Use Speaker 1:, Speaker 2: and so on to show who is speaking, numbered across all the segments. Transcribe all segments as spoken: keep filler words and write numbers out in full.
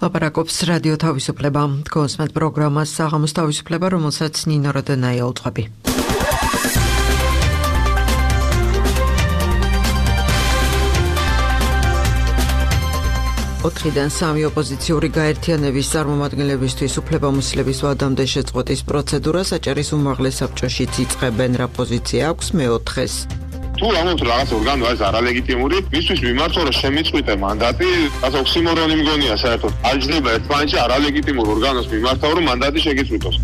Speaker 1: ლაპარაკობს რადიო თავისუფლება. კონსმეთ პროგრამას საღამოს თავისუფლება, რომელსაც ნინო როდენაია უძღვები. ოთხიდან სამი ოპოზიციური გაერთიანების წარმომადგენლებისთვის უფლებამოსილების ვადამდე შეწყვეტის პროცედურა საჭირის უმაღლეს საბჭოშიც იწყებენ. რა პოზიცია აქვს მეოთხეს?
Speaker 2: თუ ამოთ რაღაც ორგანო არის არალეგიტიმური, მისთვის მიმართო რომ შემიწყვიტე მანდატი, ასე ოქსიმორონი მგონია საერთოდ. არ ჯდება ერთმანეთში არალეგიტიმურ ორგანოს მიმართა რომ მანდატი შეგიწყვიტოს.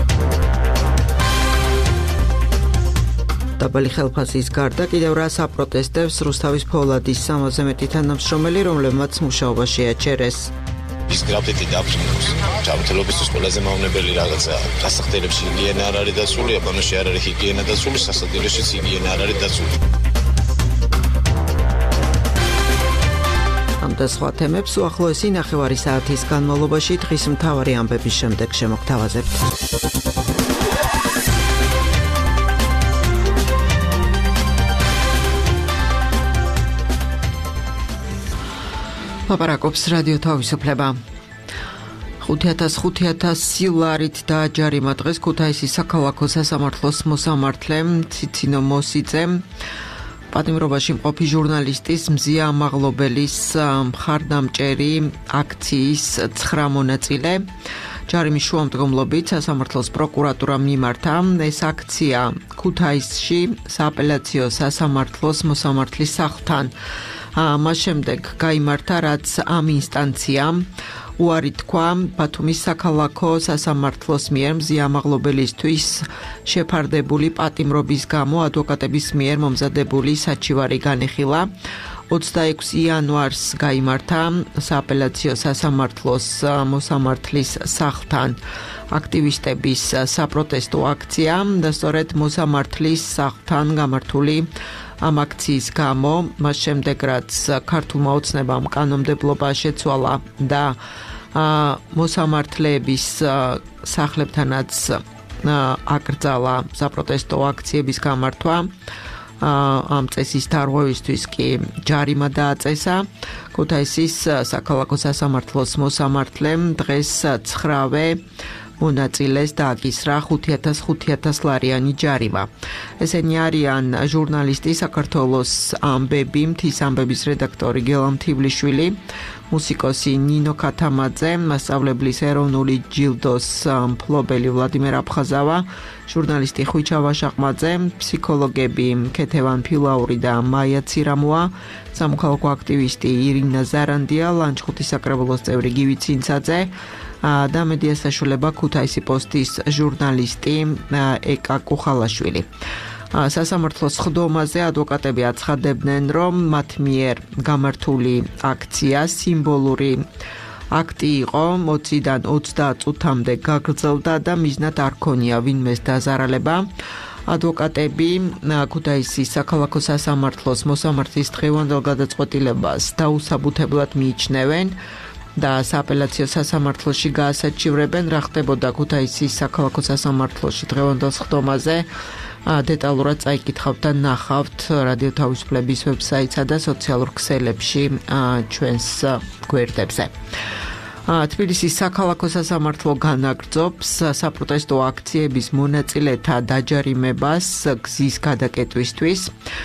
Speaker 2: დაბალი ხელფასის გარდა კიდევ რა საპროტესტებს რუსთავის ფოლადის სამოზე მეტი თანამშრომელი, რომლებმაც მუშაობა შეაჩერეს.
Speaker 3: ის გრაფიტი დაფრინავს. ჯანმრთელობისთვის ყველაზე მავნებელი რაღაცა. სასახდელებში ჰიგიენა არ არის დაცული, აბანოში არ არის ჰიგიენა დაცული, სასადილოშიც ჰიგიენა არ არის დაცული.
Speaker 1: ამ და სხვა თემებს უახლოესი ნახევარი საათის განმავლობაში დღის მთავარი ამბების შემდეგ შემოგთავაზებთ. ლაპარაკობს რადიო თავისუფლება. ხუთი ათას ხუთი ათას სილარით დააჯარიმა დღეს ქუთაისის საქალაქო სასამართლოს მოსამართლე ციცინო მოსიძემ. პატიმრობაში მყოფი ჟურნალისტის მზია ამაღლობელის მხარდამჭერი აქციის ცხრა მონაწილე. ჯარიმის შუამდგომლობით სასამართლოს პროკურატურამ მიმართა. ეს აქცია ქუთაისში სააპელაციო სასამართლოს მოსამართლის სახლთან. მას შემდეგ გაიმართა, რაც ამ ინსტანციამ უარი თქვა ბათუმის საქალაქო სასამართლოს მიერ მზია ამაღლობელისთვის შეფარდებული პატიმრობის გამო ადვოკატების მიერ მომზადებული საჩივარი განიხილა. ოცდაექვსი იანვარს გაიმართა სააპელაციო სასამართლოს მოსამართლის სახლთან აქტივისტების საპროტესტო აქცია და სწორედ მოსამართლის სახლთან გამართული ამ აქციის გამო, მას შემდეგ რაც ქართულმა ოცნებამ კანონმდებლობა შეცვალა და მოსამართლეების სახლებთანაც აკრძალა საპროტესტო აქციების გამართვა, ამ წესის დარღვევისთვის კი ჯარიმა დააწესა. ქუთაისის საქალაქო სასამართლოს მოსამართლემ დღეს ცხრა-ვე მონაწილეს დააკისრა ხუთი ათას ხუთი ათას ლარიანი ჯარიმა. ესენი არიან ჟურნალისტი, საქართველოს ამბები, მთის ამბების რედაქტორი გელამ თიბლიშვილი, მუსიკოსი ნინო ქათამაძე, მასწავლებლის ეროვნული ჯილდოს მფლობელი ვლადიმერ აფხაზავა, ჟურნალისტი ხვიჩა ვაშაყმაძე, ფსიქოლოგები ქეთევან ფილაური და მაია ცირამოა, სამოქალაქო აქტივისტი ირინა ზარანდია, ლანჩხუთის საკრებულოს წევრი გივი ცინცაძე და მედია საშუალება ქუთაისი პოსტის ჟურნალისტი ეკა კუხალაშვილი. სასამართლოს ხდომაზე ადვოკატები აცხადებდნენ, რომ მათ მიერ გამართული აქცია სიმბოლური აქტი იყო, ოციდან ოცდაათ წუთამდე გაგრძელდა და მიზნად არ ქონია ვინმეს დაზარალება. ადვოკატები ქუთაისის საქალაქო სასამართლოს მოსამართლის დღევანდელ გადაწყვეტილებას დაუსაბუთებლად მიიჩნევენ და სააპელაციო სასამართლოში გაასაჩივრებენ. რა ხდებოდა ქუთაისის საქალაქო სასამართლოში დღევანდელ ხდომაზე დეტალურად წაიკითხავთ და ნახავთ რადიო თავისუფლების ვებსაიტსა და სოციალურ ქსელებში ჩვენს გვერდებზე. თბილისის საქალაქო სასამართლო განაგრძობს საპროტესტო აქციების მონაწილეთა დაჯარიმებას გზის გადაკეტვისთვის.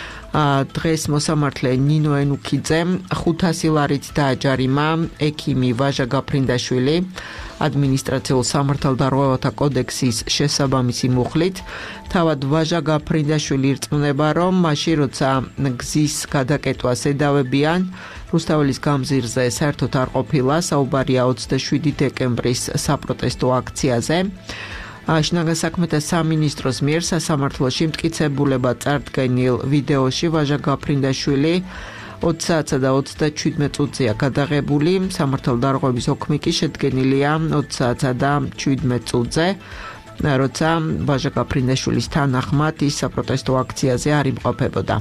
Speaker 1: დღეს მოსამართლე ნინო ენუქიძემ ხუთასი ლარით დააჯარიმა ექიმი ვაჟა გაფრინდაშვილი ადმინისტრაციულ სამართალდარღვევათა კოდექსის შესაბამისი მუხლით. თავად ვაჟა გაფრინდაშვილი ირწმუნება, რომ მაშინ როცა გზის გადაკეტვას ედავებიან, რუსთაველის გამზირზე საერთოდ არ ყოფილა. საუბარია ოცდაშვიდი დეკემბრის საპროტესტო აქციაზე. შინაგან საქმეთა სამინისტროს მიერ სასამართლოში მტკიცებულება წარდგენილ ვიდეოში ვაჟა გაფრინდაშვილი ოცი საათსა და ოცდაჩვიდმეტ წუთზეა გადაღებული. სამართალდარღვევის ოქმი კი შედგენილია ოცი საათსა და შვიდმეტ წუთზე, როცა ვაჟა გაფრინდაშვილის თანახმად ის საპროტესტო აქციაზე არ იმყოფებოდა.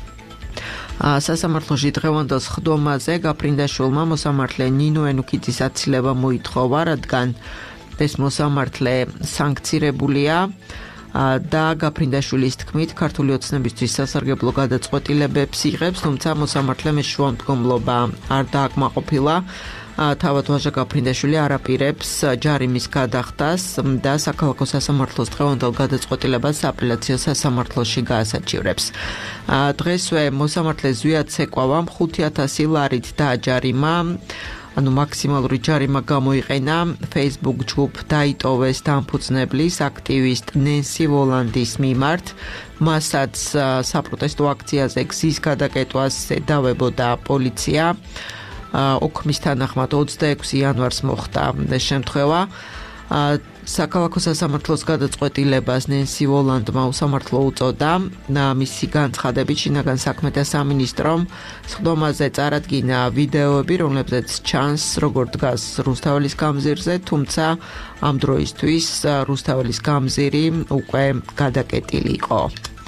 Speaker 1: სასამართლოში დღევანდელ ხდომაზე გაფრინდაშვილმა მოსამართლე ნინო ენუქიძის აცილება მოითხოვა, რადგან ეს მოსამართლე სანქცირებულია და გაფრინდაშვილის თქმით, ქართული ოცნებისთვის სასარგებლო გადაწყვეტილებებს იღებს, თუმცა მოსამართლემ ეს შუამდგომლობა არ დააკმაყოფილა. თავად ვაჟა გაფრინდაშვილი არაპირებს ჯარიმის გადახდას და საქალაქო სასამართლოს დღევანდელ გადაწყვეტილებას აპელაციო სასამართლოში გაასაჩივრებს. დღესვე მოსამართლე ზვიად ცეკვავა ხუთი ათასი ლარით დააჯარიმა, ანუ მაქსიმალური ჯარიმა გამოიყენა Facebook ჯგუფ დაიტოვეს დამფუძნებლის აქტივისტ ნენსი ვოლანდის მიმართ, მასაც საპროტესტო აქციაზე გზის გადაკეტვას დავებოდა პოლიცია. ოქმის თანახმად ოცდაექვსი იანვარს მოხდა ეს შემთხვევა. საქალაქო სასამართლოს გადაწყვეტილებას ნენსი ვოლანდმა უსამართლო უწოდა. მისი განცხადებით შინაგან საქმეთა სამინისტრომ სხდომაზე წარადგინა ვიდეოები, რომლებზეც ჩანს როგორ დგას რუსთაველის გამზირზე, თუმცა ამ დროისთვის რუსთაველის გამზირი უკვე გადაკეტილი იყო.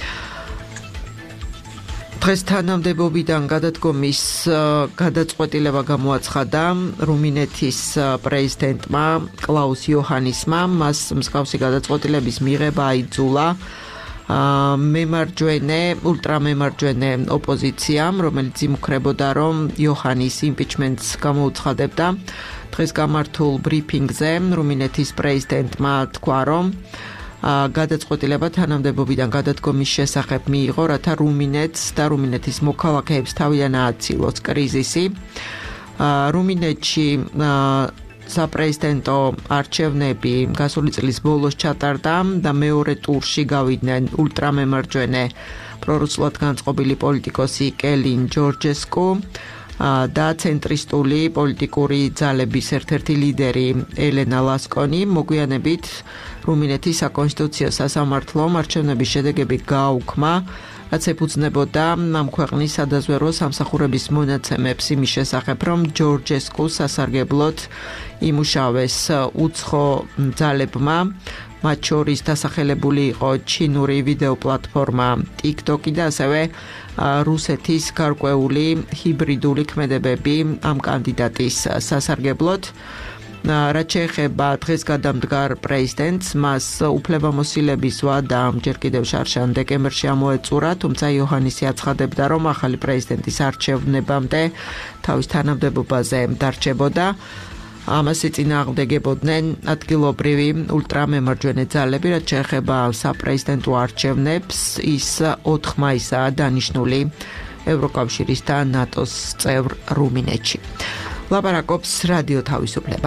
Speaker 1: დღეს თანამდებობიდან გადადგომის გადაწყვეტილება გამოაცხადა რუმინეთის პრეზიდენტმა კლაუს იოჰანისმა. მას მსგავსი გადაწყვეტილების მიღება აიძულა მემარჯვენე, ულტრამემარჯვენე ოპოზიციამ, რომელიც იმუქრებოდა, რომ იოჰანის იმპიჩმენტს გამოუცხადებდა. დღეს გამართულ ბრიფინგზე რუმინეთის პრეზიდენტმა თქვა, რომ გადაწყვეტილება თანამდებობიდან გადადგომის შესახებ მიიღო, რათა რუმინეთს და რუმინეთის მოქალაქეებს თავიდან ააცილოს კრიზისი. რუმინეთში საპრეზიდენტო არჩევნები გასული წლის ბოლოს ჩატარდა და მეორე ტურში გავიდნენ ულტრამემარჯვენე პრორუსულად განწყობილი პოლიტიკოსი კელინ ჯორჯესკუ და ცენტრისტული პოლიტიკური ძალების ერთ-ერთი ლიდერი ელენა ლასკონი. მოგვიანებით რუმინეთის საკონსტიტუციო სასამართლომ არჩევნების შედეგებით გააუქმა, რაც ეფუძნებოდა ამ ქვეყნის სადაზვერვო სამსახურების მონაცემებს იმის შესახებ, რომ ჯორჯესკუ სასარგებლოდ იმუშავეს უცხო ძალებმა, მათ შორის დასახელებული იყო ჩინური ვიდეო პლატფორმა TikTok და ასევე რუსეთის გარკვეული ჰიბრიდული ქმედებები ამ კანდიდატის სასარგებლოდ. რაც შეეხება დღეს გადამდგარ პრეზიდენტს, მას უფლებამოსილების ვადა ჯერ კიდევ შარშან დეკემბერში ამოეწურა, თუმცა იოჰანისი აცხადებდა, რომ ახალი პრეზიდენტის არჩევნებამდე თავის თანამდებობაზე დარჩებოდა. ამას ეწინააღმდეგებოდნენ ადგილობრივი ულტრამემარჯვენე ძალები, რაც შეეხება საპრეზიდენტო არჩევნებს, ის ოთხ მაისაა დანიშნული ევროკავშირის და ნატოს წევრ რუმინეთში. ლაპარაკობს რადიო თავისუფლება.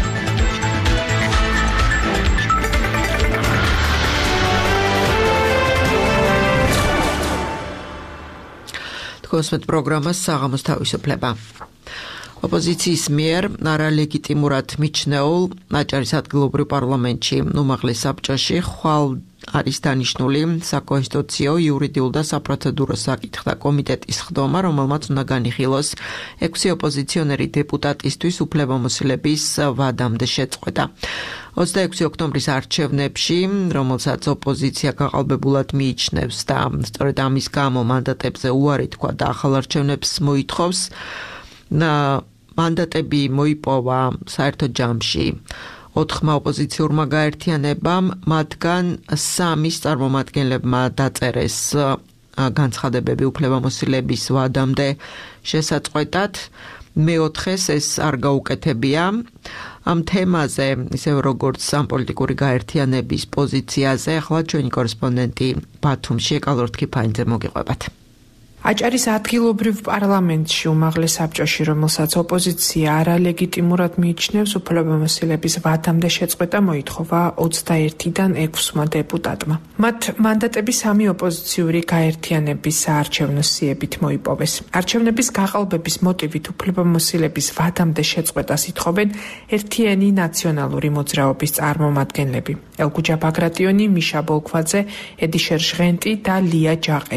Speaker 1: თქვენს პროგრამას საღამოს თავისუფლება. ოპოზიციის მიერ არალეგიტიმურად მიჩნეულ აჭარის ადგილობრივ პარლამენტში უმაღლეს საბჭოში ხვალ არის დანიშნული საკონსტიტუციო, იურიდიულ და საპროცედურო საკითხთა კომიტეტის ხდომა, რომელმაც უნდა განიხილოს ექვსი ოპოზიციონერი დეპუტატისთვის უფლებამოსილების ვადამდე შეწყვეტა. ოცდაექვსი ოქტომბრის არჩევნებში, რომელსაც ოპოზიცია გაყალბებულად მიიჩნევს და სწორედ ამის გამო მანდატებზე უარი თქვა და ახალ არჩევნებს მოითხოვს, მანდატები მოიპოვა საერთო ჯამში ოთხმა ოპოზიციურმა გაერთიანებამ, მათგან სამის წარმომადგენლებმა დაწერეს განცხადებები უფლებამოსილების ვადამდე შესაწყვეტად, მეოთხეს ეს არ გაუკეთებია. ამ თემაზე, ისევ როგორც ამ პოლიტიკური გაერთიანების პოზიციაზე, ახლა ჩვენი კორესპონდენტი ბათუმში ეკალორ თქიფანიძე მოგიყვებათ.
Speaker 4: აჭარის ადგილობრივ პარლამენტში უმაღლეს საბჭოში, რომელსაც ოპოზიცია არალეგიტიმურად მიიჩნევს, უფლებამოსილების ვადამდე შეწყვეტა მოითხოვა ოცდაერთიდან ექვსმა დეპუტატმა. მათ მანდატები სამი ოპოზიციური გაერთიანების საარჩევნო სიებით მოიპოვეს. არჩევნების გაყალბების მოტივით უფლებამოსილების ვადამდე შეწყვეტას ითხოვენ ერთიანი ნაციონალური მოძრაობის წარმომადგენლები: ელგუჯა ბაგრატიონი, მიშა ბოლქვაძე, ედიშერ ჟღენტი და ლია ჯაყელი.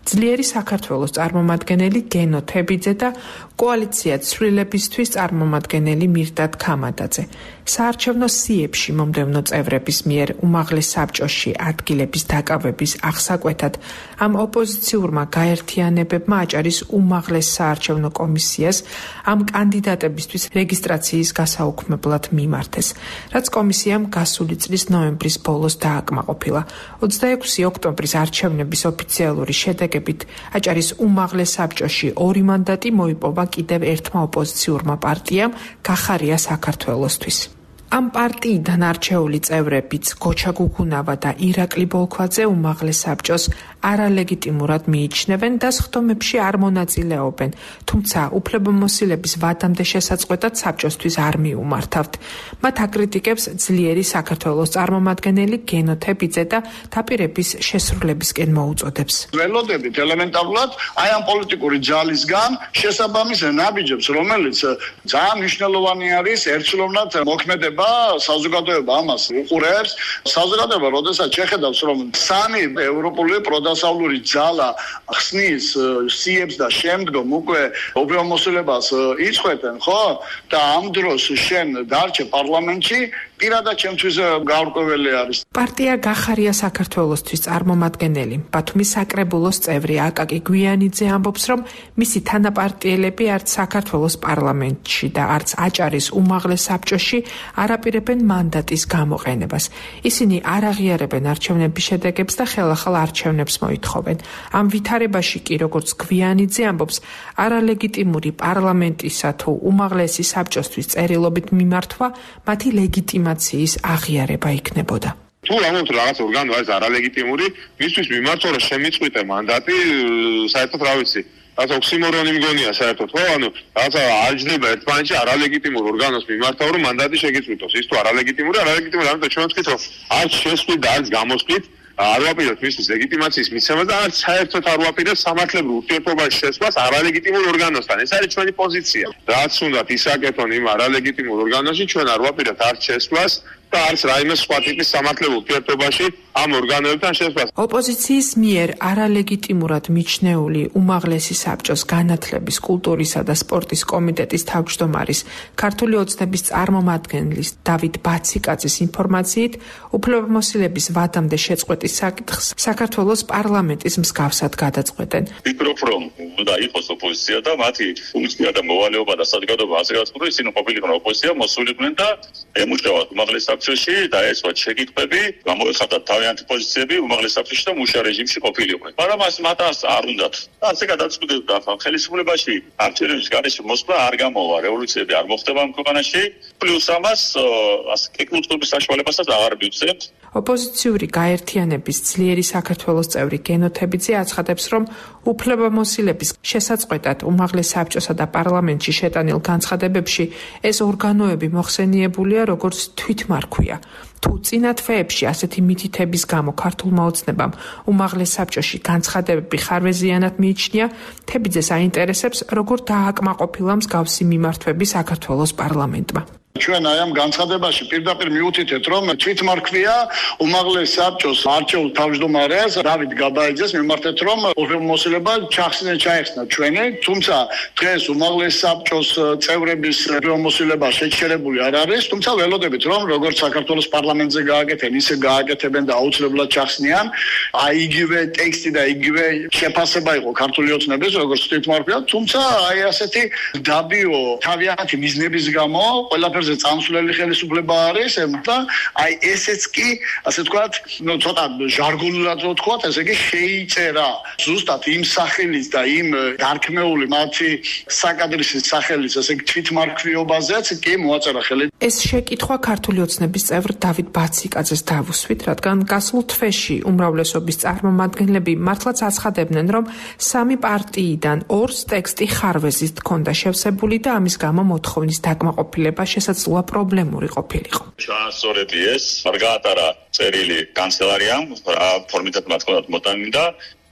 Speaker 4: ძლიერი საქართველოს წარმომადგენელი გენო თებიძე და კოალიცია ცვლილებისთვის წარმომადგენელი მირდატ ქამადაძე. საარჩევნო სიებში მომდევნო წევრების მიერ უმაღლეს საბჭოში ადგილების დაკავების აღსაკვეთად ამ ოპოზიციურმა გაერთიანებებმა აჭარის უმაღლეს საარჩევნო კომისიას ამ კანდიდატებისთვის რეგისტრაციის გასაუქმებლად მიმართეს, რაც კომისიამ გასული წლის ნოემბრის ბოლოს დააკმაყოფილა. ოცდაექვსი ოქტომბრის არჩევნების ოფიციალური შედეგებით აჭარის უმაღლეს საბჭოში ორი მანდატი მოიპოვა კიდევ ერთმა ოპოზიციურმა პარტიამ გახარია საქართველოსთვის. ამ პარტიიდან არჩეული წევრებიც გოჩა გუგუნავა და ირაკლი ბოლქვაძე უმაღლეს საბჭოს არალეგიტიმურად მიიჩნევენ და სხდომებში არ მონაწილეობენ, თუმცა უფლებამოსილების ვადამდე შესაწყვეტად საბჭოსთვის არ მიუმართავთ. მათ აკრიტიკებს ძლიერი საქართველოს წარმომადგენელი გენო თებიძე და დაპირების შესრულებისკენ მოუწოდებს.
Speaker 5: ველოდებით ელემენტარულად აი ამ პოლიტიკური ძალისგან შესაბამის ნაბიჯებს, რომელიც ძალიან მნიშვნელოვანი არის ერთშლოვნად მოქმედება საზოგადოება ამას უყურებს. საზოგადოება როდესაც შეხედავს, რომ სამი ევროპული პროდასავლური ძალა ხსნის სიებს და შემდგომ უკვე უფლებამოსილებას იწყვეტენ, ხო? და ამ დროს შენ დარჩე პარლამენტში, პირადად ჩემთვის გაურკვეველი არის.
Speaker 4: პარტია გახარია საქართველოსთვის წარმომადგენელი ბათუმის საკრებულოს წევრი აკაკი გვიანიძე ამბობს, რომ მისი თანაპარტიელები არც საქართველოს პარლამენტში და არც აჭარის უმაღლეს საბჭოში არაპირებენ მანდატის გამოყენებას. ისინი არ აღიარებენ არჩევნების შედეგებს და ხელახალ არჩევნებს მოითხოვენ. ამ ვითარებაში კი, როგორც გვიანიძე ამბობს, არალეგიტიმური პარლამენტისა თუ უმაღლესი საბჭოსთვის წერილობით მიმართვა მათი ლეგიტიმაციის აღიარება იქნებოდა.
Speaker 2: თუ რამოთ რაღაც ორგანო არის არალეგიტიმური, მისთვის მიმართვა რომ შემიწყვიტე მანდატი, საერთოდ რა ვიცი, რაც ოქსიმორონი მგონია საერთოდ, ხო? ანუ რაღაცა არჯდება ერთმანეთში არალეგიტიმურ ორგანოს მიმართავ რომ მანდატი შეგიწყვიტოს. ის თუ არალეგიტიმური, არალეგიტიმური, ამიტომ ჩვენ ვთქვით რომ არც შესვლით და არც გამოსვლით არ ვაპირებთ მისთვის ლეგიტიმაციის მიცემას და არც საერთოდ არ ვაპირებთ სამართლებრივ ურთიერთობაში შესვლას არალეგიტიმურ ორგანოსთან. ეს არის ჩვენი პოზიცია. რაც უნდათ ისაკეთონ იმ არალეგიტიმურ ორგანოში, ჩვენ არ ვაპირებთ არც შესვლას და არც რაიმე სხვა ტიპის სამართლებრივ ურთიერთობაში ამ ორგანოებთან შესვლას.
Speaker 4: ოპოზიციის მიერ არალეგიტიმურად მიჩნეული უმაღლესი საბჭოს განათლების, კულტურისა და სპორტის კომიტეტის თავმჯდომარის ქართული ოცნების წარმომადგენლის დავით ბაციკაძის ინფორმაციით, უფლებამოსილების ვადამდე შეწყვეტის საკითხს საქართველოს პარლამენტის მსგავსად გადაწყვეტენ.
Speaker 6: ვფიქრობ, რომ უნდა იყოს ოპოზიცია და მათი ფუნქცია და მოვალეობა და საზოგადოება ასე გაწყვეტა, ისინი ყოფილიყო ოპოზიცია, მოსულიყვნენ და ემუჭრევათ უმაღლეს საბჭოში და ეცვათ შეკითხვები, გამოეხატათ თავიანთი პოზიციები უმაღლეს საბჭოში და მუშა რეჟიმში ყოფილიყვნენ. მაგრამ მას მათაც არ უნდათ. ასე გადაწყვეტილდა ხელისუფლებაში არჩევნების გარეშე მოსვლა არ გამოვა, რევოლუციები არ მოხდება ამ ქვეყანაში, პლუს ამას ასე კეთილმოწყობის საშუალებასაც აღარ მივცემთ.
Speaker 4: ოპოზიციური გაერთიანების ძლიერი საქართველოს წევრი გენო თებიძე აცხადებს, რომ უფლებამოსილების შესაწყვეტად უმაღლეს საბჭოსა და პარლამენტში შეტანილ განცხადებებში ეს ორგანოები მოხსენიებულია როგორც თვითმარქვია. თუ წინა თვეებში ასეთი მითითების გამო ქართულმა ოცნებამ უმაღლეს საბჭოში განცხადებები ხარვეზიანად მიიჩნია, თებიძეს აინტერესებს, როგორ დააკმაყოფილა მსგავსი მიმართვები საქართველოს პარლამენტმა.
Speaker 5: ჩვენ აი ამ განცხადებაში პირდაპირ მიუთითეთ, რომ თვითმარქვია უმაღლეს საბჭოს არჩეულ თავმჯდომარეს დავით გაბაიძეს მიმართეთ, რომ უფლებამოსილება ჩახსნეს ჩაეხსნა ჩვენი, თუმცა დღეს უმაღლეს საბჭოს წევრების უფლებამოსილება შეჩერებული არ არის, თუმცა ველოდებით, რომ როგორც საქართველოს პარლამენტზე გააკეთენ, ისე გააკეთებენ და აუცილებლად ჩახსნიან. აი იგივე ტექსტი და იგივე შეფასება იყო ქართული ოცნების, როგორც თვითმარქვია, თუმცა აი ასეთი დაბიო თავიანთი მიზნების გამო ყველაფერს წამსვლელი ხელისუფლება არის და აი ესეც კი ასე ვთქვათ, ნუ ცოტა ჟარგონულად რო ვთქვათ, ესე იგი შეიწერა ზუსტად იმ სახელის და იმ დარქმეული მათი საკადრისის სახელის, ესე იგი თვითმარქვიობაზეც კი მოაწერა ხელი.
Speaker 4: ეს შეკითხვა ქართული ოცნების წევრ დავით ბაციკაძეს დავუსვით, რადგან გასულ თვეში უმრავლესობის წარმომადგენლები მართლაც აცხადებდნენ, რომ სამი პარტიიდან ორს ტექსტი ხარვეზით ჰქონდა შევსებული და ამის გამო მოთხოვნის დაკმაყოფილება შესაძლოა პრობლემური ყოფილიყო.
Speaker 6: ჩაასწორები ეს, არ გაატარა წერილი კანცელარიამ, რა ფორმითად მათ ჰქონდათ მოტანილი და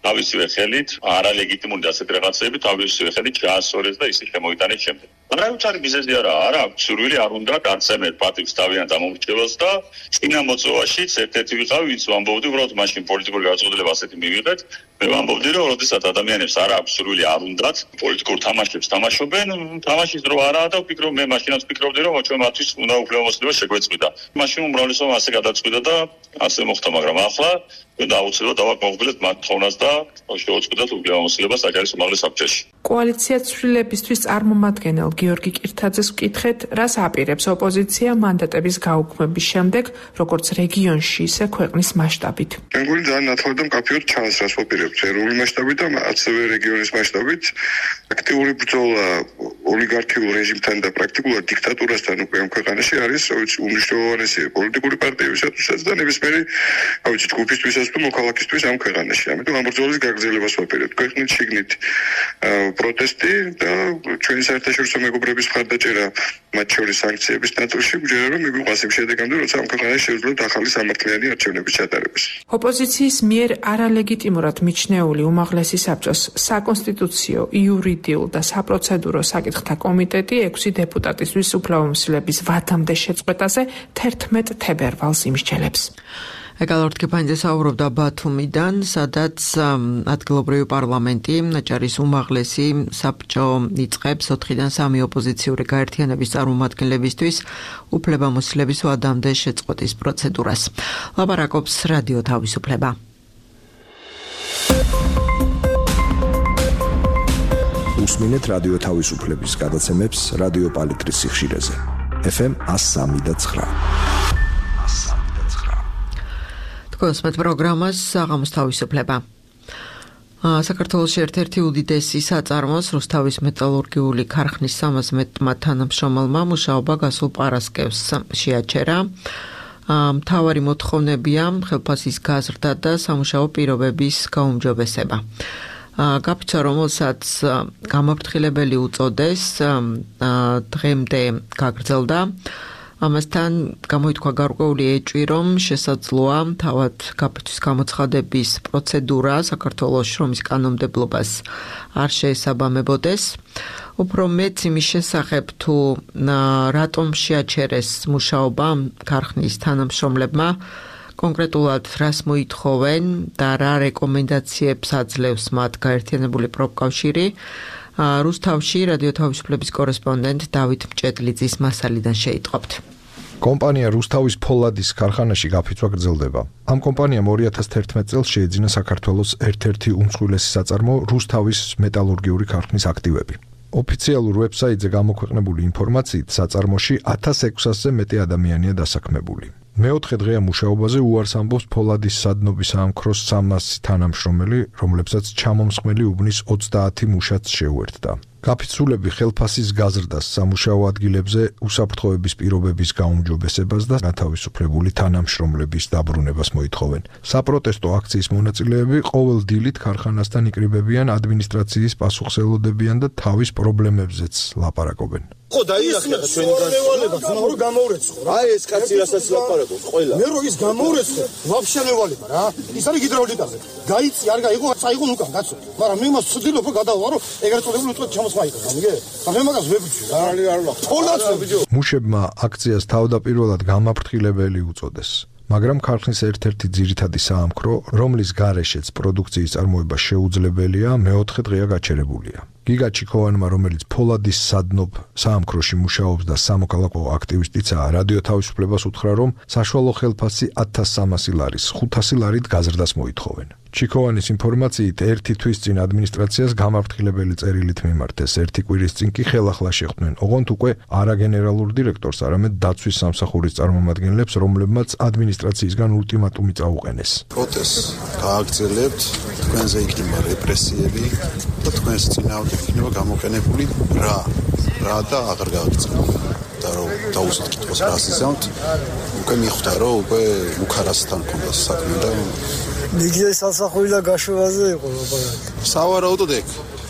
Speaker 6: თავისივე ხელით არალეგიტიმური ასეთ რაღაცები თავისივე ხელით ჩაასწორეს და ისე შემოიტანეს შემდეგ. არაერთი მიზეზი არა, არა აქვს სურვილი არ უნდა გარცემეთ პატივს თავიანთ ამომრჩეველს და წინა მოწვევაშიც ერთ-ერთი ვიყავი, ვინც ვამბობდი, უბრალოდ მაშინ პოლიტიკური გაწოდება ასეთი მივიღეთ. მე ვამბობდი, რომ როდესაც ადამიანებს არ აქვს სურვილი არ უნდათ პოლიტიკურ თამაშებს თამაშობენ, თამაშის დრო არაა და ვფიქრობ, მე მაშინაც ვფიქრობდი, რომ ჩვენ მათთვის უნდა უფლებამოსილება შეგვეწყვიტა. მაშინ უმრავლესობა ასე გადაწყვიტა და ასე მოხდა, მაგრამ ახლა და აუცილებლად დავაკმაყოფილეთ მათ თხოვნას და შევაწყვეტათ უფლებამოსილებას აჭარის უმაღლეს საბჭოში.
Speaker 4: კოალიცია ცვლილებისთვის წარმომადგენელ გიორგი კირთაძეს ვკითხეთ, რას აპირებს ოპოზიცია მანდატების გაუქმების შემდეგ, როგორც რეგიონში, ისე ქვეყნის მასშტაბით.
Speaker 7: მეგონი ძალიან ნათლად და მკაფიოდ ჩანს, რას ვაპირებთ ეროვნული მასშტაბით და ასევე რეგიონის მასშტაბით. აქტიური ბრძოლა ოლიგარქიულ რეჟიმთან და პრაქტიკულად დიქტატურასთან უკვე ამ ქვეყანაში არის, ვიცი, უმნიშვნელოვანესი პოლიტიკური პარტიებისათვის და ნებისმიერი, ვიცი, ჯგუფისთვისაც თუ მოქალაქისთვის ამ ქვეყანაში. ამიტომ ამ ბრძოლის გაგრძელებას ვაპირებთ. ქვეყნის შიგნით პროტესტი და ჩვენი საერთაშორისო მეგობრების მხარდაჭერა, მათ შორის სანქციების ნაწილში, გვჯერა რომ მიგვიყვას იმ შედეგამდე, როცა ამ ქვეყანაში შევძლოთ ახალი სამართლიანი არჩევნების ჩატარებას.
Speaker 4: ოპოზიციის მიერ არალეგიტიმურად მიჩნეული უმაღლესი საბჭოს საკონსტიტუციო, იურიდიულ და საპროცედურო საკითხთა კომიტეტი ექვსი დეპუტატისთვის უფლებამოსილების ვადამდე შეწყვეტაზე თერთმეტ თებერვალს იმსჯელებს.
Speaker 1: ეკალორთ კეფანიძე საუბრობდა ბათუმიდან, სადაც ადგილობრივი პარლამენტი აჭარის უმაღლესი საბჭო იწყებს ოთხიდან სამი ოპოზიციური გაერთიანების წარმომადგენლებისთვის უფლებამოსილების ვადამდე შეწყვეტის პროცედურას. ლაპარაკობს რადიო თავისუფლება.
Speaker 8: უსმინეთ რადიო თავისუფლების გადაცემებს რადიო პალიტრის სიხშირეზე. ეფ ემ one oh three point nine.
Speaker 1: კონსმეთ პროგრამას საღამოს თავისუფლება. საქართველოში ერთ-ერთი უდიდესი საწარმოს რუსთავის მეტალურგიული ქარხნის სამას მეტმა თანამშრომელმა მუშაობა გასულ პარასკევს შეაჩერა. მთავარი მოთხოვნებია ხელფასის გაზრდა და სამუშაო პირობების გაუმჯობესება. გაფრთხა, რომელსაც გამაფრთხილებელი უწოდეს, დღემდე გაგრძელდა. ამასთან გამოითქვა გარკვეული ეჭვი, რომ შესაძლოა თავად გაფრთხის გამოცხადების პროცედურა საქართველოს შრომის კანონმდებლობას არ შეესაბამებოდეს. უფრო მეც იმის შესახებ, თუ რატომ შეაჩერეს მუშაობა ქარხნის თანამშრომლებმა, კონკრეტულად რას მოითხოვენ და რა რეკომენდაციებს აძლევს მათ გაერთიანებული პროფკავშირი, რუსთავში რადიო თავისუფლების კორესპონდენტ დავით მჭედლიძის მასალიდან შეიტყობთ.
Speaker 9: კომპანია რუსთავის ფოლადის ქარხანაში გაფიცვა გრძელდება. ამ კომპანიამ ორი ათას თერთმეტ წელს შეეძინა საქართველოს ერთ-ერთი უმსხვილესი საწარმო რუსთავის მეტალურგიული ქარხნის აქტივები. ოფიციალურ ვებსაიტზე გამოქვეყნებული ინფორმაციით, საწარმოში ათას ექვსასზე მეტი ადამიანია დასაქმებული. მეოთხე დღეა მუშაობაზე უარს ამბობს ფოლადის სადნობის საამქროს სამასი თანამშრომელი, რომლებსაც ჩამომსხმელი უბნის ოცდაათი მუშაც შეუერთდა. გაფიცულები ხელფასის გაზრდას, სამუშაო ადგილებზე უსაფრთხოების პირობების გაუმჯობესებას და გათავისუფლებული თანამშრომლების დაბრუნებას მოითხოვენ. საპროტესტო აქციის მონაწილეები ყოველ დილით ქარხანასთან იკრიბებიან, ადმინისტრაციის პასუხსელოდებიან და თავის პრობლემებზეც ლაპარაკობენ.
Speaker 10: ხო დაინახეთ ჩვენი განსხვავება, რომ გამოურეცხო რა. აი ეს კაცი რასაც ლაპარაკობს, ყველა. მე რო ის გამოურეცხო, ვაფშე მევალება რა. ის არის ჰიდროლიკაზე. გაიცი არ გაიღო, წაიღო უკან კაცო. მაგრამ მე მას ვცდილობ რომ გადავალო, ეგრეთ წოდებული უწყოთ ჩამოსვაიყო, გამიგე? და მე მაგას ვებჭი რა. არ არ ვახ. თოლაც ბიჭო.
Speaker 9: მუშებმა აქციას თავდაპირველად გამაფრთხილებელი უწოდეს. მაგრამ ქარხნის ერთ-ერთი ძირითადი საამქრო, რომლის გარეშეც პროდუქციის წარმოება შეუძლებელია, მეოთხე დღეა გაჩერებულია. გიგა ჩიქოვანმა, რომელიც ფოლადის სადნობ საამქროში მუშაობს და სამოქალაქო აქტივისტიცაა, რადიო თავისუფლებას უთხრა, რომ საშუალო ხელფასი ათას სამასი ლარის, ხუთასი ლარით გაზრდას მოითხოვენ. ჩიქოვანის ინფორმაციით, ერთი თვის წინ ადმინისტრაციას გამაფრთხილებელი წერილით მიმართეს, ერთი კვირის წინ კი ხელახლა შეხვდნენ. ოღონდ უკვე არა გენერალურ დირექტორს, არამედ დაცვის სამსახურის წარმომადგენლებს, რომლებმაც ადმინისტრაციისგან ულტიმატუმი წაუყენეს.
Speaker 11: პროტესტს გააგრძელებთ, თქვენზე იქნება რეპრესიები და თქვენს წინააღმდეგ იქნება გამოყენებული რა, რა და აღარ გააგრძელებთ. და რომ დაუსვით კითხვას რას იზამთ, უკვე მიხვდა, რომ უკვე უქარასთან ქონდა საქმე და
Speaker 10: მიგია სამსახური და გაშვებაზე იყო ლაპარაკი.
Speaker 11: სავარაუდოდ ეგ.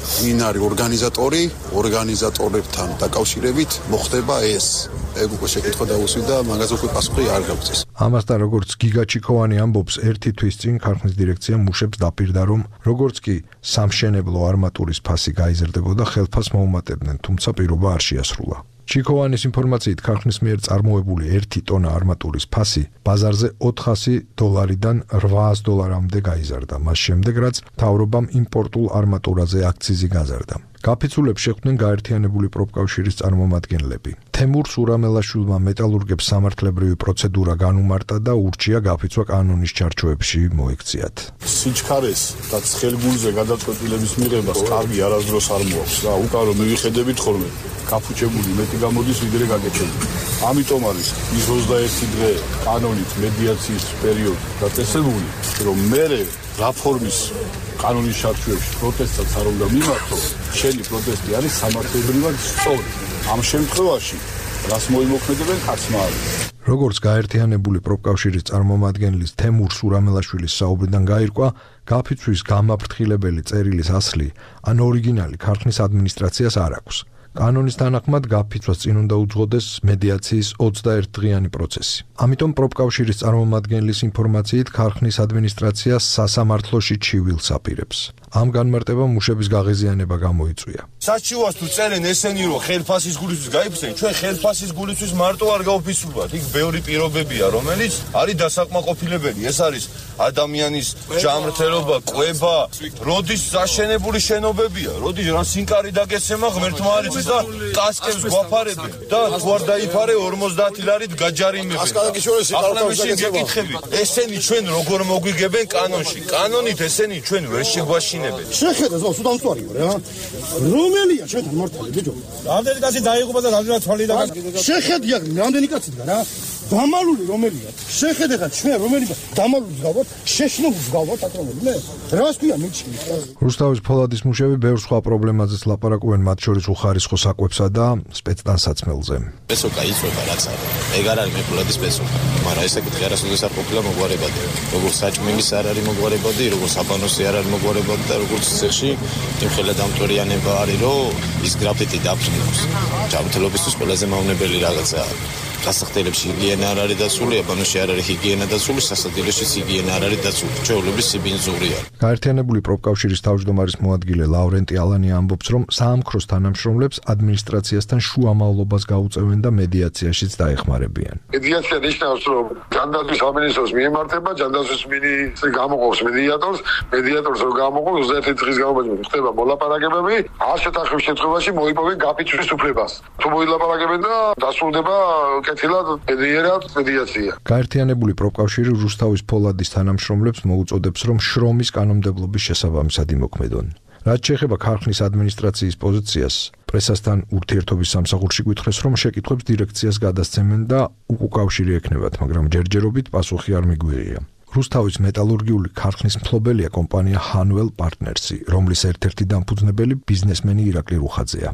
Speaker 11: ვინ არის ორგანიზატორი, ორგანიზატორებთან დაკავშირებით მოხდება ეს. ეგ უკვე შეკითხვა დაუსვიდა, მაგაზე უკვე პასუხი არ გაგვწეს.
Speaker 9: ამასთან როგორც გიგა ჩიქოვანი ამბობს, ერთი თვის წინ ქარხნის დირექცია მუშებს დაპირდა, რომ როგორც კი სამშენებლო არმატურის ფასი გაიზრდებოდა, ხელფასს მოუმატებდნენ, თუმცა პირობა არ შეასრულა. ჩიქოვანის ინფორმაციით ქარხნის მიერ წარმოებული ერთი ტონა არმატურის ფასი ბაზარზე ოთხასი დოლარიდან რვაას დოლარამდე გაიზარდა. მას შემდეგ რაც მთავრობამ იმპორტულ არმატურაზე აქციზი გაზარდა. გაფიცულებს შეხვდნენ გაერთიანებული პროფკავშირის წარმომადგენლები. თემურ სურამელაშვილმა მეტალურგებს სამართლებრივი პროცედურა განუმარტა და ურჩია გაფიცვა კანონის ჩარჩოებში მოექციათ.
Speaker 12: სიჩქარეს და ცხელგულზე გადაწყვეტილების მიღებას კარგი არასდროს არ მოაქვს და უკარო მივიხედებით ხოლმე გაფუჭებული მეტი გამოდის ვიდრე გაკეთებული. ამიტომ არის ის ოცდაერთი დღე კანონით მედიაციის პერიოდი დაწესებული, რომ მერე რაფორმის კანონის ჩარჩოებში პროტესტსაც არ უნდა მიმართო, შენი პროტესტი არის სამართლებრივად სწორი. ამ შემთხვევაში რას მოიმოქმედებენ ხარცმა არის.
Speaker 9: როგორც გაერთიანებული პროფკავშირის წარმომადგენლის თემურ სურამელაშვილის საუბრიდან გაირკვა, გაფიცვის გამაფრთხილებელი წერილის ასლი ან ორიგინალი ქარხნის ადმინისტრაციას არ აქვს. კანონის თანახმად გაფიცვას წინ უნდა უძღოდეს მედიაციის ოცდაერთდღიანი პროცესი. ამიტომ პროფკავშირის წარმომადგენლის ინფორმაციით ქარხნის ადმინისტრაცია სასამართლოში ჩივილს აპირებს. ამ განმარტებამ მუშების გაღიზიანება გამოიწვია.
Speaker 12: საჩივას თუ წერენ ესენი რომ ხელფასის გულისთვის გაიფიცენ, ჩვენ ხელფასის გულისთვის მარტო არ გავფიცულვათ. იქ ბევრი პირობებია, რომელიც არის დასაკმაყოფილებელი. ეს არის ადამიანის ჯანმრთელობა, კვება, როდის აშენებული შენობებია, როდის რა სინკარი დაგესემა ღმერთმა არის და კასკებს გვაფარებენ და თუ არ დაიფარე ორმოცდაათი ლარით გაჯარიმებენ. ახლა შეგეკითხები, ესენი ჩვენ როგორ მოგვიგებენ კანონში? კანონით ესენი ჩვენ ვერ შეგვაშინებენ.
Speaker 10: შეხედა ზოგ სუდამწვარი რა. რომელია ჩვენთან მართალი ბიჭო?
Speaker 12: რამდენი კაცი დაიღუპა და რამდენი თვალი და
Speaker 10: შეხედია რამდენი კაცი რა. დამალული რომელია? შეხედე ხა ჩვენ რომელი დამალულს გავართ, შეშნობს გავართ აკრომელი მე. რას ქვია მიჩნი?
Speaker 9: რუსთავის ფოლადის მუშები ბევრ სხვა პრობლემაზეც ლაპარაკობენ, მათ შორის უხარისხო საკვებსა და სპეცდანსაცმელზე.
Speaker 3: პესოკა იწვება რაც არის. ეგ არ არის მე ფოლადის პესოკა, მაგრამ ეს ეკითხი არასოდეს არ ყოფილა მოგვარებადი. როგორც საჭმელის არ არის მოგვარებადი, როგორც საბანოსი არ არის მოგვარებადი და როგორც ცეხში იმხელა დამტვერიანება არის, რომ ის გრაფიტი დაფრინავს. ჯანმრთელობისთვის ყველაზე მავნებელი რაღაცაა. გასახდელებში ჰიგიენა არ არის დაცული, აბანოში არ არის ჰიგიენა დაცული, სასადილოშიც ჰიგიენა არ არის დაცული. ჩვეულებრივ სიბინძურია.
Speaker 9: გაერთიანებული პროფკავშირის თავმჯდომარის მოადგილე ლავრენტი ალანი ამბობს, რომ საამქროს თანამშრომლებს ადმინისტრაციასთან შუამავლობას გაუწევენ და მედიაციაშიც დაეხმარებიან.
Speaker 13: მედიაცია ნიშნავს, რომ ჯანდაცვის სამინისტროს მიემართება, ჯანდაცვის მინისტრი გამოყობს მედიატორს, მედიატორს რო გამოყობს ოცდაერთი დღის განმავლობაში ხდება მოლაპარაკებები, ამ შემთხვევაში მოიპოვენ გაფიცვის უფლებას. თუ მოილაპარაკებენ და დასრულდება
Speaker 9: გაერთიანებული პროფკავშირი რუსთავის ფოლადის თანამშრომლებს მოუწოდებს, რომ შრომის კანონმდებლობის შესაბამისად იმოქმედონ. რაც შეეხება ქარხნის ადმინისტრაციის პოზიციას, პრესასთან ურთიერთობის სამსახურში გვითხრეს, რომ შეკითხვებს დირექციას გადასცემენ და უკავშირი ექნებათ, მაგრამ ჯერჯერობით პასუხი არ მიგვიღია. რუსთავის მეტალურგიული ქარხნის მფლობელია კომპანია ჰანუელ პარტნერსი, რომლის ერთ-ერთი დამფუძნებელი ბიზნესმენი ირაკლი რუხაძეა.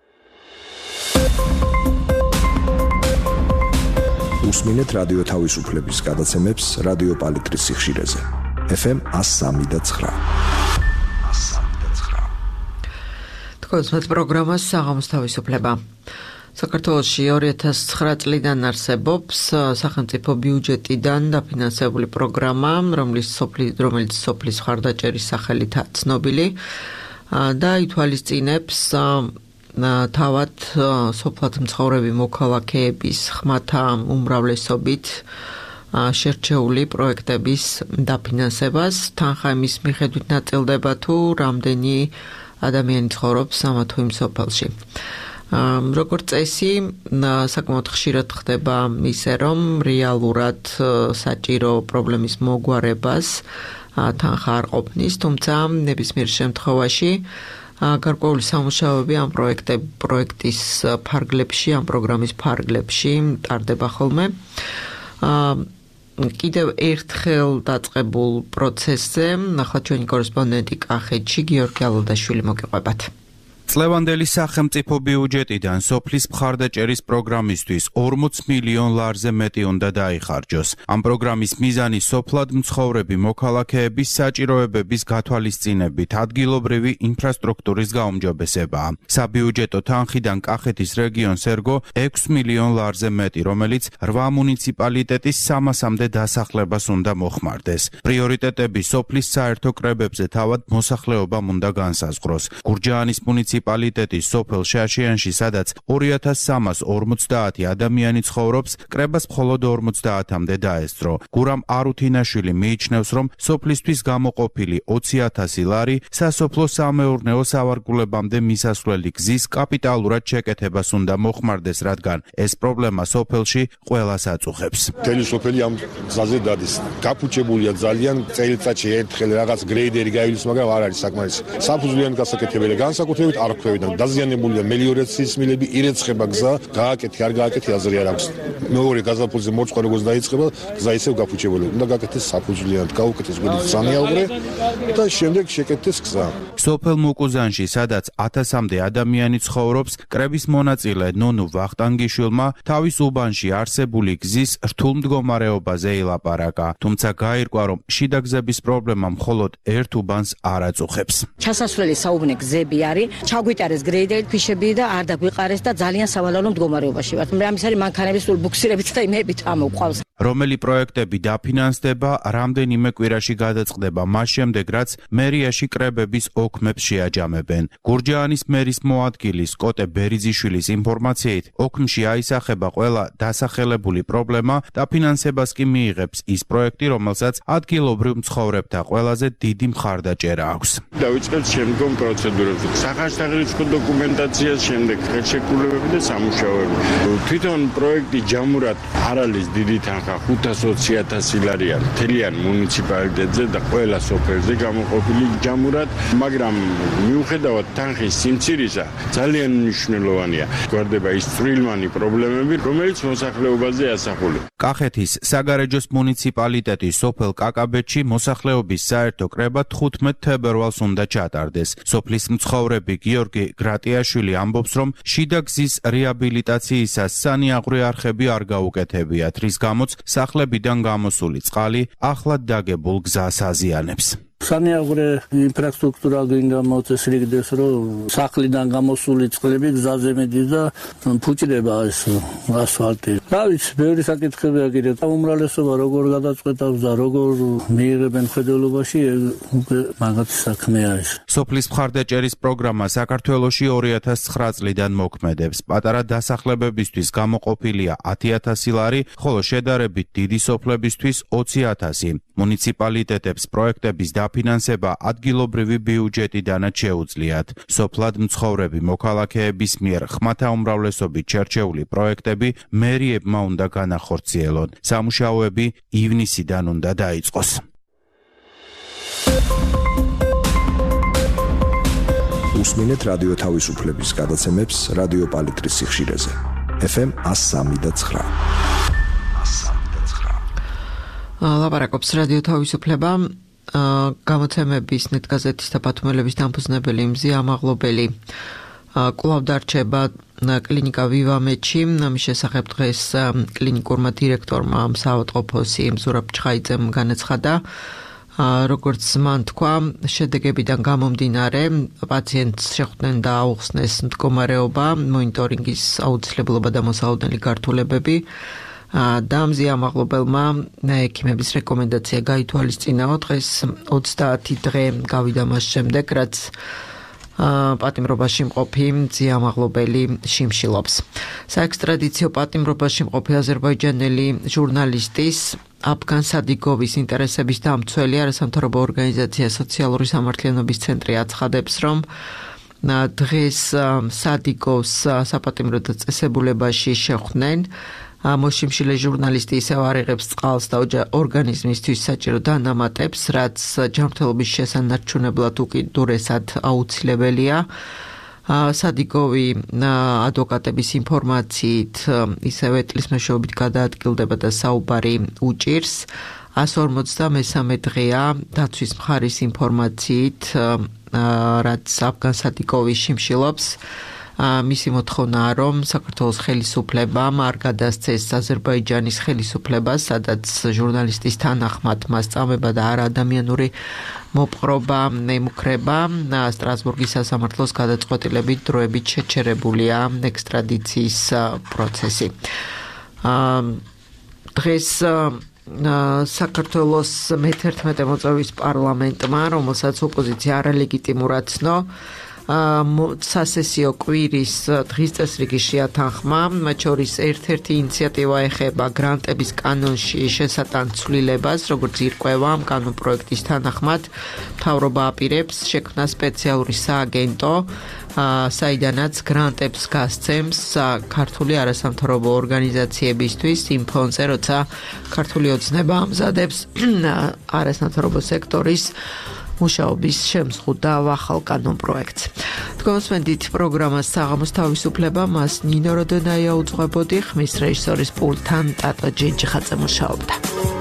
Speaker 8: უსმინეთ რადიო თავისუფლების გადაცემებს რადიო პალიტრის სიხშირეზე. ეფ ემ one oh three და nine.
Speaker 1: თქვენს პროგრამას საღამოს თავისუფლება. საქართველოში ორი ათას ცხრა წლიდან არსებობს სახელმწიფო ბიუჯეტიდან დაფინანსებული პროგრამა, რომლის რომელიც სოფლის მხარდაჭერის სახელითაა ცნობილი და ითვალისწინებს თავად სოფლად მცხოვრები მოქალაქეების ხმათა უმრავლესობით შერჩეული პროექტების დაფინანსებას. თანხა იმის მიხედვით ნაწილდება, თუ რამდენი ადამიანი ცხოვრობს ამა თუ იმ სოფელში. როგორც წესი, საკმაოდ ხშირად ხდება ისე, რომ რეალურად საჭირო პრობლემის მოგვარებას თანხა არ ყოფნის, თუმცა ნებისმიერ შემთხვევაში გარკვეული სამუშაოები ამ პროექტის ფარგლებში, ამ პროგრამის ფარგლებში ტარდება ხოლმე. კიდევ ერთხელ დაწყებულ პროცესზე ახლა ჩვენი კორესპონდენტი კახეთში გიორგი ალოდაშვილი მოგიყვებათ.
Speaker 14: წლევანდელი სახელმწიფო ბიუჯეტიდან სოფლის მხარდაჭერის პროგრამისთვის ორმოც მილიონ ლარზე მეტი უნდა დაიხარჯოს. Ამ პროგრამის მიზანი სოფლად მცხოვრები მოქალაქეების საჭიროებების გათვალისწინებით ადგილობრივი ინფრასტრუქტურის გაუმჯობესებაა. საბიუჯეტო თანხიდან კახეთის რეგიონს ერგო ექვს მილიონ ლარზე მეტი, რომელიც რვა მუნიციპალიტეტის სამასამდე დასახლებას უნდა მოხმარდეს. პრიორიტეტები სოფლის საერთო კრებებზე თავად მოსახლეობამ უნდა განსაზღვროს. გურჯაანის მუნიციპალიტეტის სოფელ შაშიანში, სადაც ორი ათას სამას ორმოცდაათი ადამიანი ცხოვრობს, კრებას მხოლოდ ორმოცდაათამდე დაესწრო. გურამ არუთინაშვილი მიიჩნევს, რომ სოფლისთვის გამოყოფილი ოცი ათასი ლარი სასოფლო სამეურნეო სავარგულებამდე მისასვლელი გზის კაპიტალურად შეკეთებას უნდა მოხმარდეს, რადგან ეს პრობლემა სოფელში ყველას აწუხებს.
Speaker 15: მთელი სოფელი ამ გზაზე დადის. გაფუჭებულია ძალიან, წელიწადში ერთხელ რაღაც გრეიდერი გაივლის, მაგრამ არ არის საკმარისი. საფუძვლიანი გასაკეთებელი განსაკუთრებით არ ხვევიდან დაზიანებულია მელიორაციის მილები, ირეცხება გზა, გააკეთე, არ გააკეთე, აზრი არ აქვს. მეორე გაზაფხულზე მორწყვა როგორც დაიწყება, გზა ისევ გაფუჭებული. უნდა გააკეთეს საფუძვლიანად, გაუკეთეს გვერდით სამიალღვრე და შემდეგ შეკეთდეს გზა.
Speaker 14: სოფელ მუკუზანში, სადაც ათასამდე ადამიანი ცხოვრობს, კრების მონაწილე ნონუ ვახტანგიშვილმა თავის უბანში არსებული გზის რთულ მდგომარეობაზე ილაპარაკა, თუმცა გაირკვა, რომ შიდა გზების პრობლემა მხოლოდ ერთ უბანს არ აწუხებს.
Speaker 16: ჩასასვლელი საუბნე გზები არის, ჩაგვიტარეს გრეიდერი ქვიშები და არ დაგვიყარეს და ძალიან სავალალო მდგომარეობაში ვართ. მე ამის არის მანქანების სულ ბუქსირებით და იმებით ამოყვავს.
Speaker 14: რომელი პროექტები დაფინანსდება, რამდენიმე კვირაში გადაწყდება, მას შემდეგ, რაც მერიაში კრებების ოქმებს შეაჯამებენ. გურჯაანის მერის მოადგილის კოტე ბერიძიშვილის ინფორმაციით, ოქმში აისახება ყველა დასახელებული პრობლემა, დაფინანსებას კი მიიღებს ის პროექტი, რომელსაც ადგილობრივ მცხოვრებთა ყველაზე დიდი მხარდაჭერა აქვს.
Speaker 17: დავიწყებთ შემდგომ პროცედურებს. სახარშთაღრიცხო დოკუმენტაციას შემდეგ ხელშეკრულებები და სამუშაოები. თვითონ პროექტი ჯამურად არ არის დიდი თანხა, ხუთას ოცი ათასი ლარი არის მთლიან მუნიციპალიტეტზე და ყველა სოფელზე გამოყოფილი ჯამურად, მაგრამ მიუხედავად თანხის სიმცირისა, ძალიან მნიშვნელოვანია გვარდება ის წვრილმანი პრობლემები, რომელიც მოსახლეობაზე ასახული.
Speaker 14: კახეთის საგარეჯოს მუნიციპალიტეტის სოფელ კაკაბეთში მოსახლეობის საერთო კრება თხუთმეტ თებერვალს უნდა ჩატარდეს. სოფლის მცხოვრები გიორგი გრატიაშვილი ამბობს, რომ შიდა გზის რეაბილიტაციისას სანიაღვრე არხები არ გაუკეთებიათ, რის გამოც სახლებიდან გამოსული წყალი ახლად დაგებულ გზას აზიანებს.
Speaker 18: სანიაღვრე ინფრასტრუქტურა გინდა მოწესრიგდეს, რომ სახლიდან გამოსული წყლები გზაზე მიდის და ფუჭდება ეს ასფალტი. რა ვიცი, ბევრი საკითხებია კიდევ. უმრავლესობა როგორ გადაწყვეტავს და როგორ მიიღებენ ხედველობაში, მაგათი საქმეა ეს.
Speaker 14: სოფლის მხარდაჭერის პროგრამა საქართველოში ორი ათას ცხრა წლიდან მოქმედებს. პატარა დასახლებებისთვის გამოყოფილია ათი ათასი ლარი, ხოლო შედარებით დიდი სოფლებისთვის ოცი ათასი. მუნიციპალიტეტებს პროექტების დაფინანსება ადგილობრივი ბიუჯეტიდანაც შეუძლიათ. სოფლად მცხოვრები მოქალაქეების მიერ ხმათა უმრავლესობით შერჩეული პროექტები მერიებმა უნდა განახორციელონ. სამუშაოები ივნისიდან უნდა დაიწყოს.
Speaker 8: უსმინეთ რადიო თავისუფლების გადაცემებს რადიო პალიტრის სიხშირეზე. ეფ ემ ას სამი და ცხრა.
Speaker 1: ლაპარაკობს რადიო თავისუფლება. გამოცემების ნეტგაზეთის და ბათუმელების დამფუძნებელი მზია ამაღლობელი კვლავ დარჩება კლინიკა ვივამეთში. ამის შესახებ დღეს კლინიკურმა დირექტორმა საავადმყოფოსი ზურაბ ჩხაიძემ განაცხადა, როგორც მან თქვა, შედეგებიდან გამომდინარე პაციენტს შეხვდნენ და აუხსნეს მდგომარეობა, მონიტორინგის აუცილებლობა და მოსალოდნელი გართულებები. და მზია ამაღლობელმა ექიმების რეკომენდაცია გაითვალისწინაო. დღეს ოცდაათი დღე გავიდა მას შემდეგ, რაც პატიმრობაში მყოფი მზია ამაღლობელი შიმშილობს. საექსტრადიციო პატიმრობაში მყოფი აზერბაიჯანელი ჟურნალისტის აფგან სადიგოვის ინტერესების დამცველი არასამთავრობო ორგანიზაცია სოციალური სამართლიანობის ცენტრი აცხადებს, რომ დღეს სადიგოს საპატიმრო დაწესებულებაში შეხვდნენ. მოშიმშილე ჟურნალისტი ისევ არიღებს წყალს და ორგანიზმისთვის საჭირო დანამატებს, რაც ჯანმრთელობის შესანარჩუნებლად უკიდურესად აუცილებელია. სადიგოვი ადვოკატების ინფორმაციით ისევ ეტლის მეშვეობით გადაადგილდება და საუბარი უჭირს. one forty-methame დღეა დაცვის მხარის ინფორმაციით, რაც აფგან სატიკოვი შიმშილობს. მისი მოთხოვნაა, რომ საქართველოს ხელისუფლებამ არ გადასცეს აზერბაიჯანის ხელისუფლებას, სადაც ჟურნალისტის თანახმად მას წამება და არაადამიანური მოპყრობა ემუქრება. სტრასბურგის სასამართლოს გადაწყვეტილებით დროებით შეჩერებულია ექსტრადიციის პროცესი. დღეს საქართველოს მეთერთმეტე მოწვევის პარლამენტმა, რომელსაც ოპოზიცია არალეგიტიმურად ცნო, სასესიო კვირის დღის წესრიგი შეათანხმა, მათ შორის ერთ-ერთი ინიციატივა ეხება გრანტების კანონში შესატან ცვლილებას, როგორც ირკვევა ამ კანონპროექტის თანახმად, მთავრობა აპირებს შექმნა სპეციალური სააგენტო, საიდანაც გრანტებს გასცემს ქართული არასამთავრობო ორგანიზაციებისთვის იმ ფონზე, როცა ქართული ოცნება ამზადებს არასამთავრობო სექტორის მუშაობის შემზღუდვა ახალ კანონპროექტს. თქვენსმენდით პროგრამას საღამოს თავისუფლება, მას ნინო როდონაია უძღვებოდი, ხმის რეჟისორის პულტთან ტატო ჯიჯიხაძე მუშაობდა.